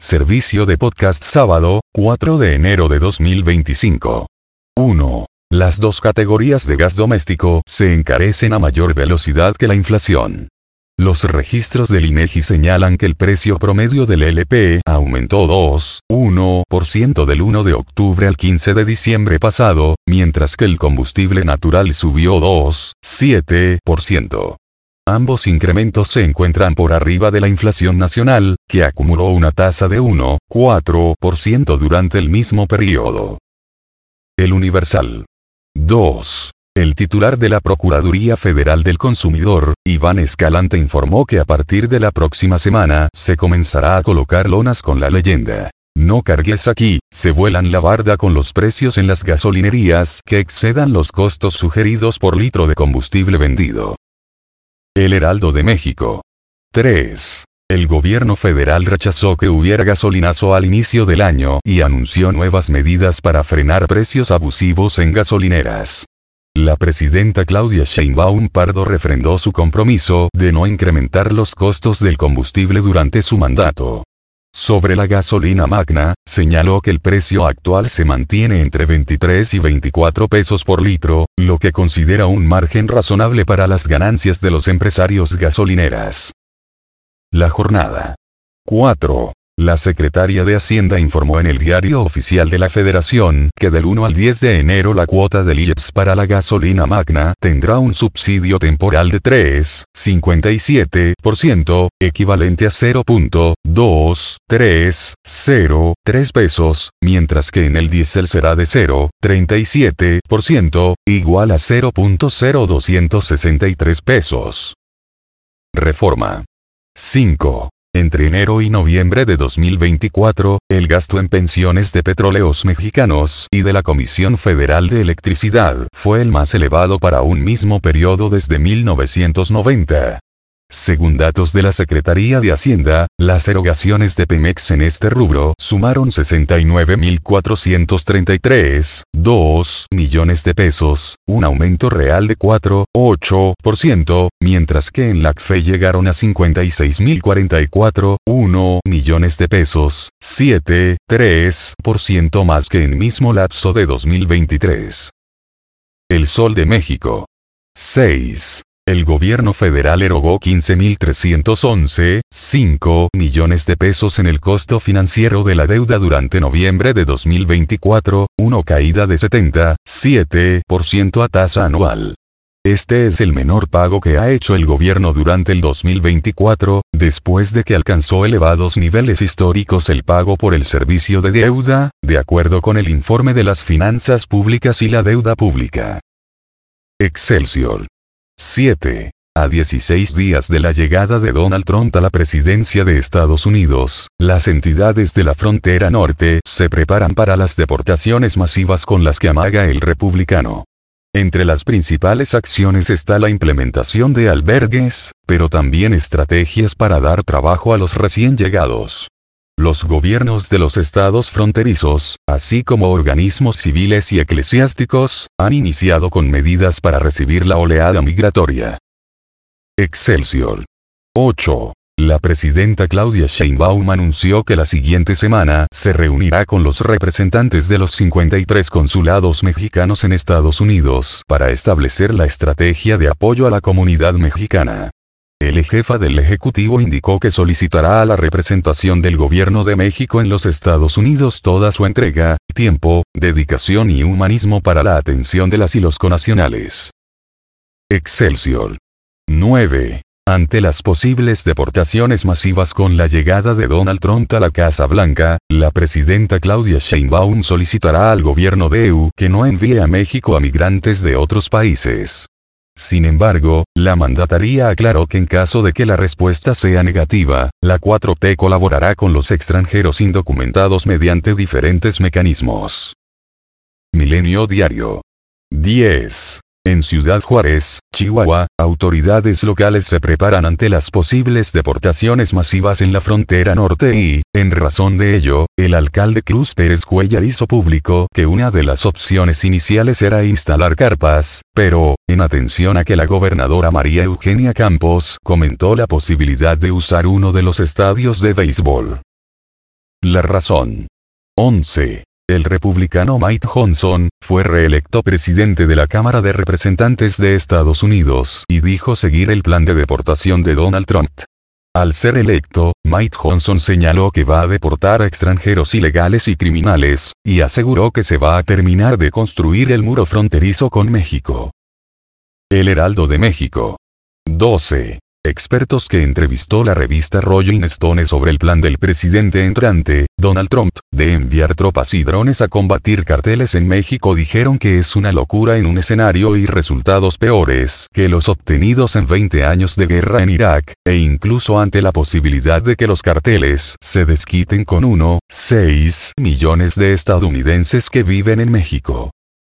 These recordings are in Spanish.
Servicio de podcast sábado, 4 de enero de 2025. 1. Las dos categorías de gas doméstico se encarecen a mayor velocidad que la inflación. Los registros del INEGI señalan que el precio promedio del LP aumentó 2,1% del 1 de octubre al 15 de diciembre pasado, mientras que el combustible natural subió 2,7%. Ambos incrementos se encuentran por arriba de la inflación nacional, que acumuló una tasa de 1,4% durante el mismo periodo. El Universal. 2. El titular de la Procuraduría Federal del Consumidor, Iván Escalante, informó que a partir de la próxima semana se comenzará a colocar lonas con la leyenda: "No cargues aquí, se vuelan la barda con los precios en las gasolinerías que excedan los costos sugeridos por litro de combustible vendido". El Heraldo de México. 3. El gobierno federal rechazó que hubiera gasolinazo al inicio del año y anunció nuevas medidas para frenar precios abusivos en gasolineras. La presidenta Claudia Sheinbaum Pardo refrendó su compromiso de no incrementar los costos del combustible durante su mandato. Sobre la gasolina magna, señaló que el precio actual se mantiene entre 23 y 24 pesos por litro, lo que considera un margen razonable para las ganancias de los empresarios gasolineras. La Jornada. 4. La secretaria de Hacienda informó en el Diario Oficial de la Federación que del 1 al 10 de enero la cuota del IEPS para la gasolina magna tendrá un subsidio temporal de 3,57%, equivalente a 0,2303 pesos, mientras que en el diésel será de 0,37%, igual a 0,0263 pesos. Reforma. 5. Entre enero y noviembre de 2024, el gasto en pensiones de Petróleos Mexicanos y de la Comisión Federal de Electricidad fue el más elevado para un mismo periodo desde 1990. Según datos de la Secretaría de Hacienda, las erogaciones de Pemex en este rubro sumaron 69,433,2 millones de pesos, un aumento real de 4,8%, mientras que en la CFE llegaron a 56,044,1 millones de pesos, 7,3% más que en mismo lapso de 2023. El Sol de México. 6. El gobierno federal erogó 15,311,5 millones de pesos en el costo financiero de la deuda durante noviembre de 2024, una caída de 77% a tasa anual. Este es el menor pago que ha hecho el gobierno durante el 2024, después de que alcanzó elevados niveles históricos el pago por el servicio de deuda, de acuerdo con el informe de las finanzas públicas y la deuda pública. Excelsior. 7. A 16 días de la llegada de Donald Trump a la presidencia de Estados Unidos, las entidades de la frontera norte se preparan para las deportaciones masivas con las que amaga el republicano. Entre las principales acciones está la implementación de albergues, pero también estrategias para dar trabajo a los recién llegados. Los gobiernos de los estados fronterizos, así como organismos civiles y eclesiásticos, han iniciado con medidas para recibir la oleada migratoria. Excelsior. 8. La presidenta Claudia Sheinbaum anunció que la siguiente semana se reunirá con los representantes de los 53 consulados mexicanos en Estados Unidos para establecer la estrategia de apoyo a la comunidad mexicana. El jefa del Ejecutivo indicó que solicitará a la representación del Gobierno de México en los Estados Unidos toda su entrega, tiempo, dedicación y humanismo para la atención de las y los connacionales. Excelsior. 9. Ante las posibles deportaciones masivas con la llegada de Donald Trump a la Casa Blanca, la presidenta Claudia Sheinbaum solicitará al gobierno de EU que no envíe a México a migrantes de otros países. Sin embargo, la mandataria aclaró que en caso de que la respuesta sea negativa, la 4T colaborará con los extranjeros indocumentados mediante diferentes mecanismos. Milenio Diario. 10. En Ciudad Juárez, Chihuahua, autoridades locales se preparan ante las posibles deportaciones masivas en la frontera norte y, en razón de ello, el alcalde Cruz Pérez Cuellar hizo público que una de las opciones iniciales era instalar carpas, pero, en atención a que la gobernadora María Eugenia Campos comentó la posibilidad de usar uno de los estadios de béisbol. La razón. 11. El republicano Mike Johnson fue reelecto presidente de la Cámara de Representantes de Estados Unidos y dijo seguir el plan de deportación de Donald Trump. Al ser electo, Mike Johnson señaló que va a deportar a extranjeros ilegales y criminales, y aseguró que se va a terminar de construir el muro fronterizo con México. El Heraldo de México. 12. Expertos que entrevistó la revista Rolling Stone sobre el plan del presidente entrante, Donald Trump, de enviar tropas y drones a combatir carteles en México dijeron que es una locura en un escenario y resultados peores que los obtenidos en 20 años de guerra en Irak, e incluso ante la posibilidad de que los carteles se desquiten con 1,6 millones de estadounidenses que viven en México.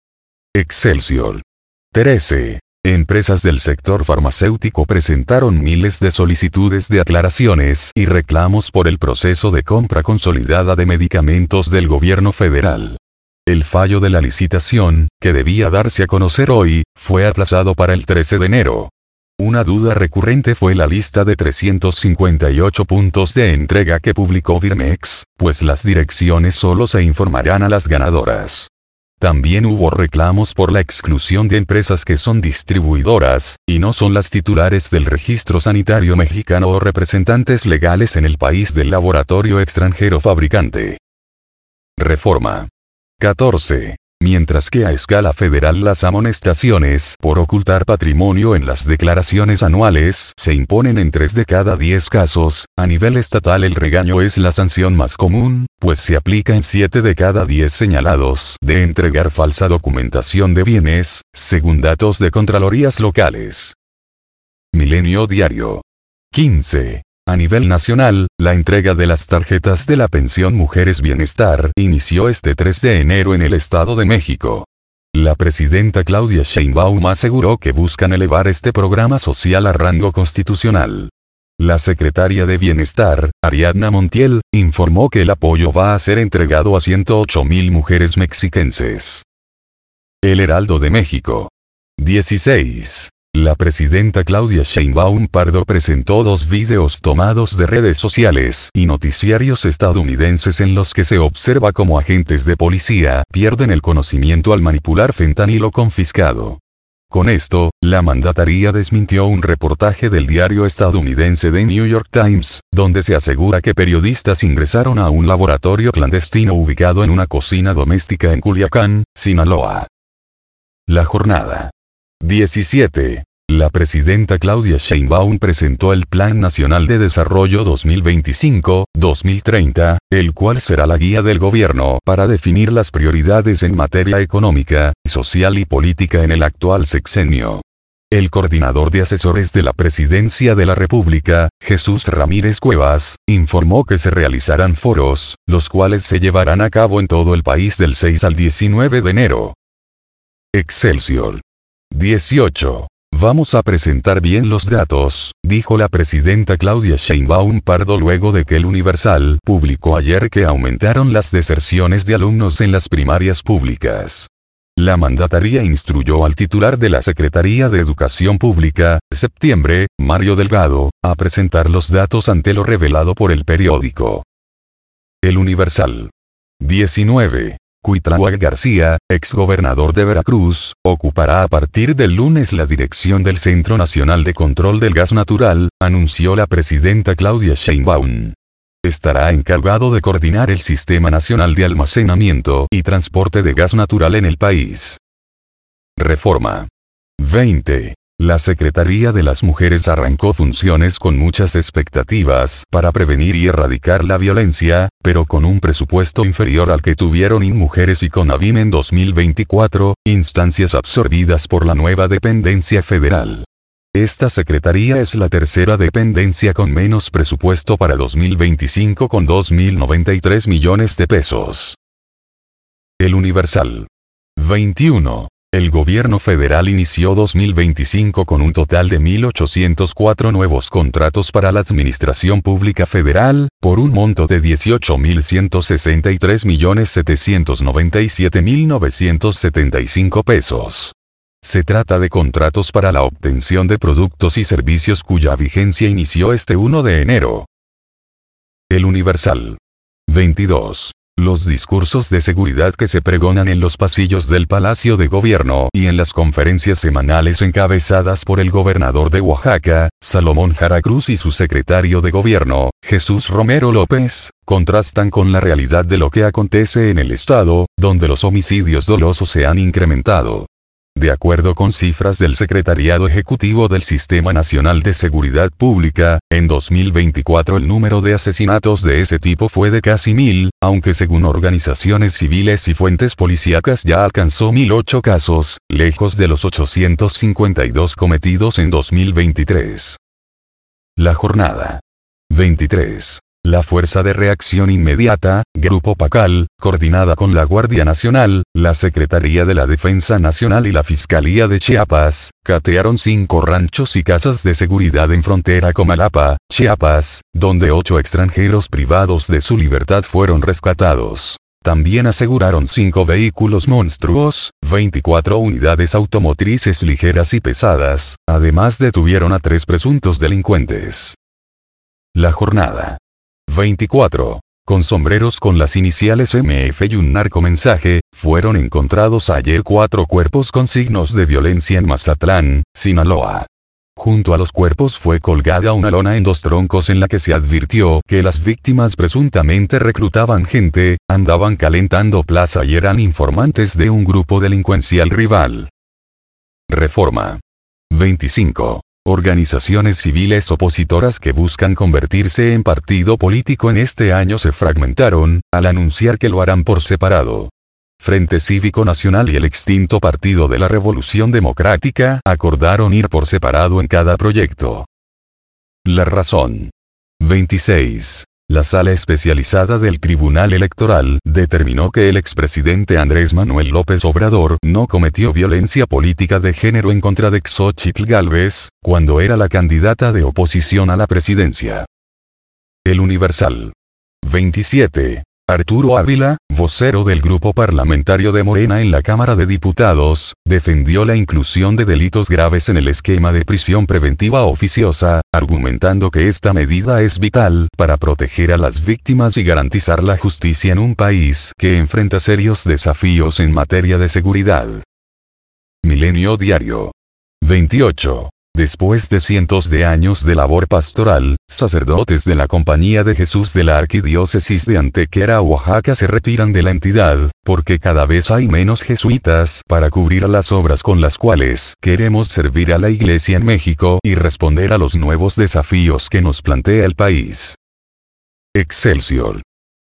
Excelsior. 13. Empresas del sector farmacéutico presentaron miles de solicitudes de aclaraciones y reclamos por el proceso de compra consolidada de medicamentos del gobierno federal. El fallo de la licitación, que debía darse a conocer hoy, fue aplazado para el 13 de enero. Una duda recurrente fue la lista de 358 puntos de entrega que publicó Birmex, pues las direcciones solo se informarán a las ganadoras. También hubo reclamos por la exclusión de empresas que son distribuidoras, y no son las titulares del registro sanitario mexicano o representantes legales en el país del laboratorio extranjero fabricante. Reforma. 14. Mientras que a escala federal las amonestaciones por ocultar patrimonio en las declaraciones anuales se imponen en 3 de cada 10 casos, a nivel estatal el regaño es la sanción más común, pues se aplica en 7 de cada 10 señalados de entregar falsa documentación de bienes, según datos de contralorías locales. Milenio Diario. 15. A nivel nacional, la entrega de las tarjetas de la pensión Mujeres Bienestar inició este 3 de enero en el Estado de México. La presidenta Claudia Sheinbaum aseguró que buscan elevar este programa social a rango constitucional. La secretaria de Bienestar, Ariadna Montiel, informó que el apoyo va a ser entregado a 108,000 mujeres mexiquenses. El Heraldo de México. 16. La presidenta Claudia Sheinbaum Pardo presentó 2 videos tomados de redes sociales y noticiarios estadounidenses en los que se observa cómo agentes de policía pierden el conocimiento al manipular fentanilo confiscado. Con esto, la mandataria desmintió un reportaje del diario estadounidense The New York Times, donde se asegura que periodistas ingresaron a un laboratorio clandestino ubicado en una cocina doméstica en Culiacán, Sinaloa. La jornada. 17. La presidenta Claudia Sheinbaum presentó el Plan Nacional de Desarrollo 2025-2030, el cual será la guía del gobierno para definir las prioridades en materia económica, social y política en el actual sexenio. El coordinador de asesores de la Presidencia de la República, Jesús Ramírez Cuevas, informó que se realizarán foros, los cuales se llevarán a cabo en todo el país del 6 al 19 de enero. Excelsior. 18. Vamos a presentar bien los datos, dijo la presidenta Claudia Sheinbaum Pardo luego de que el Universal publicó ayer que aumentaron las deserciones de alumnos en las primarias públicas. La mandataria instruyó al titular de la Secretaría de Educación Pública, Septiembre, Mario Delgado, a presentar los datos ante lo revelado por el periódico. El Universal. 19. Cuitláhuac García, exgobernador de Veracruz, ocupará a partir del lunes la dirección del Centro Nacional de Control del Gas Natural, anunció la presidenta Claudia Sheinbaum. Estará encargado de coordinar el Sistema Nacional de Almacenamiento y Transporte de Gas Natural en el país. Reforma. 20. La Secretaría de las Mujeres arrancó funciones con muchas expectativas para prevenir y erradicar la violencia, pero con un presupuesto inferior al que tuvieron INMujeres y CONAVIM en 2024, instancias absorbidas por la nueva dependencia federal. Esta secretaría es la tercera dependencia con menos presupuesto para 2025 con 2.093 millones de pesos. El Universal. 21. El gobierno federal inició 2025 con un total de 1.804 nuevos contratos para la administración pública federal, por un monto de 18.163.797.975 pesos. Se trata de contratos para la obtención de productos y servicios cuya vigencia inició este 1 de enero. El Universal. 22. Los discursos de seguridad que se pregonan en los pasillos del Palacio de Gobierno y en las conferencias semanales encabezadas por el gobernador de Oaxaca, Salomón Jara Cruz, y su secretario de Gobierno, Jesús Romero López, contrastan con la realidad de lo que acontece en el estado, donde los homicidios dolosos se han incrementado. De acuerdo con cifras del Secretariado Ejecutivo del Sistema Nacional de Seguridad Pública, en 2024 el número de asesinatos de ese tipo fue de casi 1000, aunque según organizaciones civiles y fuentes policíacas ya alcanzó 1008 casos, lejos de los 852 cometidos en 2023. La jornada. 23. La Fuerza de Reacción Inmediata, Grupo Pacal, coordinada con la Guardia Nacional, la Secretaría de la Defensa Nacional y la Fiscalía de Chiapas, catearon 5 ranchos y casas de seguridad en frontera Comalapa, Chiapas, donde 8 extranjeros privados de su libertad fueron rescatados. También aseguraron 5 vehículos monstruos, 24 unidades automotrices ligeras y pesadas, además detuvieron a 3 presuntos delincuentes. La jornada. 24. Con sombreros con las iniciales MF y un narcomensaje, fueron encontrados ayer 4 cuerpos con signos de violencia en Mazatlán, Sinaloa. Junto a los cuerpos fue colgada una lona en 2 troncos en la que se advirtió que las víctimas presuntamente reclutaban gente, andaban calentando plaza y eran informantes de un grupo delincuencial rival. Reforma. 25. Organizaciones civiles opositoras que buscan convertirse en partido político en este año se fragmentaron, al anunciar que lo harán por separado. Frente Cívico Nacional y el extinto Partido de la Revolución Democrática acordaron ir por separado en cada proyecto. La razón. 26. La Sala Especializada del Tribunal Electoral determinó que el expresidente Andrés Manuel López Obrador no cometió violencia política de género en contra de Xóchitl Gálvez, cuando era la candidata de oposición a la presidencia. El Universal. 27. Arturo Ávila, vocero del grupo parlamentario de Morena en la Cámara de Diputados, defendió la inclusión de delitos graves en el esquema de prisión preventiva oficiosa, argumentando que esta medida es vital para proteger a las víctimas y garantizar la justicia en un país que enfrenta serios desafíos en materia de seguridad. Milenio Diario. 28. Después de cientos de años de labor pastoral, sacerdotes de la Compañía de Jesús de la Arquidiócesis de Antequera, Oaxaca, se retiran de la entidad, porque cada vez hay menos jesuitas para cubrir las obras con las cuales queremos servir a la Iglesia en México y responder a los nuevos desafíos que nos plantea el país. Excelsior.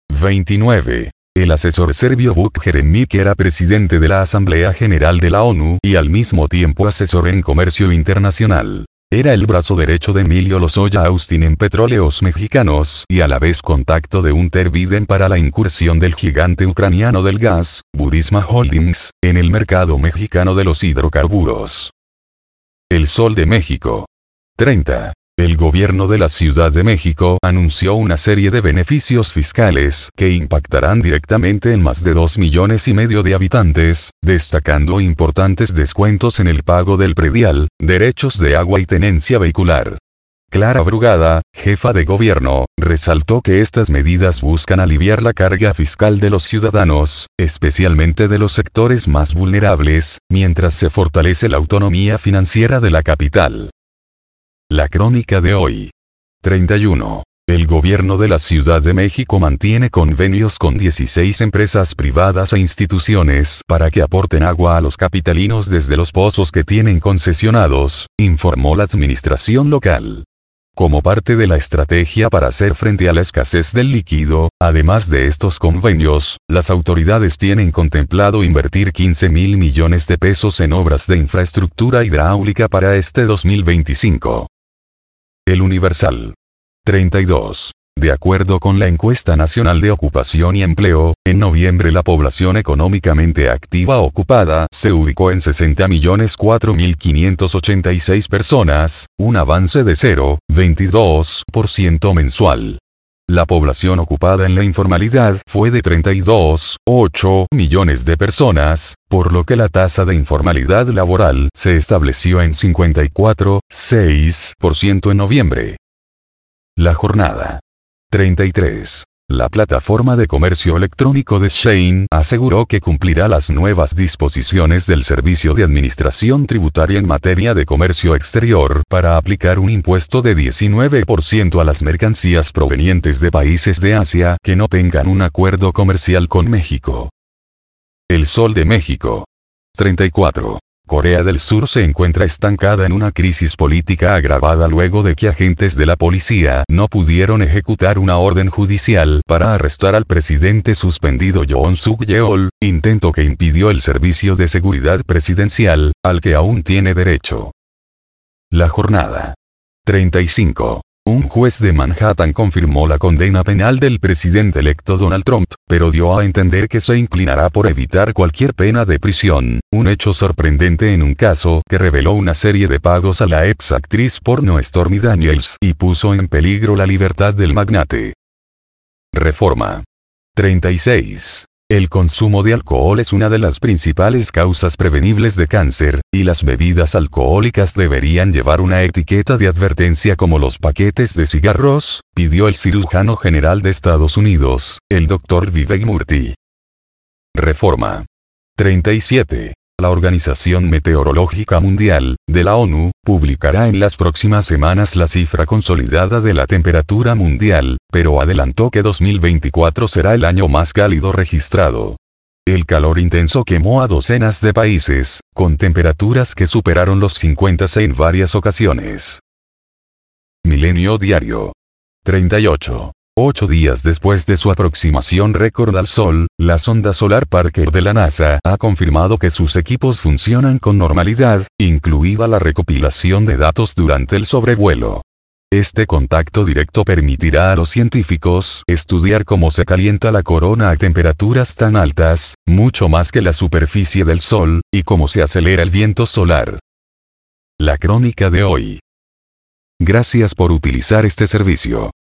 29. El asesor serbio Vuk Jeremić, que era presidente de la Asamblea General de la ONU y al mismo tiempo asesor en comercio internacional, era el brazo derecho de Emilio Lozoya Austin en Petróleos Mexicanos y a la vez contacto de Hunter Biden para la incursión del gigante ucraniano del gas, Burisma Holdings, en el mercado mexicano de los hidrocarburos. El Sol de México. 30. El gobierno de la Ciudad de México anunció una serie de beneficios fiscales que impactarán directamente en más de 2,5 millones de habitantes, destacando importantes descuentos en el pago del predial, derechos de agua y tenencia vehicular. Clara Brugada, jefa de gobierno, resaltó que estas medidas buscan aliviar la carga fiscal de los ciudadanos, especialmente de los sectores más vulnerables, mientras se fortalece la autonomía financiera de la capital. La crónica de hoy. 31. El gobierno de la Ciudad de México mantiene convenios con 16 empresas privadas e instituciones para que aporten agua a los capitalinos desde los pozos que tienen concesionados, informó la administración local. Como parte de la estrategia para hacer frente a la escasez del líquido, además de estos convenios, las autoridades tienen contemplado invertir 15,000 millones de pesos en obras de infraestructura hidráulica para este 2025. El Universal. 32. De acuerdo con la Encuesta Nacional de Ocupación y Empleo, en noviembre la población económicamente activa ocupada se ubicó en 60,004,586 personas, un avance de 0,22% mensual. La población ocupada en la informalidad fue de 32,8 millones de personas, por lo que la tasa de informalidad laboral se estableció en 54,6% en noviembre. La jornada. 33. La plataforma de comercio electrónico de Shein aseguró que cumplirá las nuevas disposiciones del Servicio de Administración Tributaria en materia de comercio exterior para aplicar un impuesto de 19% a las mercancías provenientes de países de Asia que no tengan un acuerdo comercial con México. El Sol de México. 34. Corea del Sur se encuentra estancada en una crisis política agravada luego de que agentes de la policía no pudieron ejecutar una orden judicial para arrestar al presidente suspendido Yoon Suk-yeol, intento que impidió el servicio de seguridad presidencial, al que aún tiene derecho. La jornada. 35. Un juez de Manhattan confirmó la condena penal del presidente electo Donald Trump, pero dio a entender que se inclinará por evitar cualquier pena de prisión, un hecho sorprendente en un caso que reveló una serie de pagos a la ex actriz porno Stormy Daniels y puso en peligro la libertad del magnate. Reforma. 36. El consumo de alcohol es una de las principales causas prevenibles de cáncer, y las bebidas alcohólicas deberían llevar una etiqueta de advertencia como los paquetes de cigarros, pidió el cirujano general de Estados Unidos, el Dr. Vivek Murthy. Reforma. 37. La Organización Meteorológica Mundial, de la ONU, publicará en las próximas semanas la cifra consolidada de la temperatura mundial, pero adelantó que 2024 será el año más cálido registrado. El calor intenso quemó a docenas de países, con temperaturas que superaron los 50 en varias ocasiones. Milenio Diario. 38. 8 días después de su aproximación récord al Sol, la sonda solar Parker de la NASA ha confirmado que sus equipos funcionan con normalidad, incluida la recopilación de datos durante el sobrevuelo. Este contacto directo permitirá a los científicos estudiar cómo se calienta la corona a temperaturas tan altas, mucho más que la superficie del Sol, y cómo se acelera el viento solar. La crónica de hoy. Gracias por utilizar este servicio.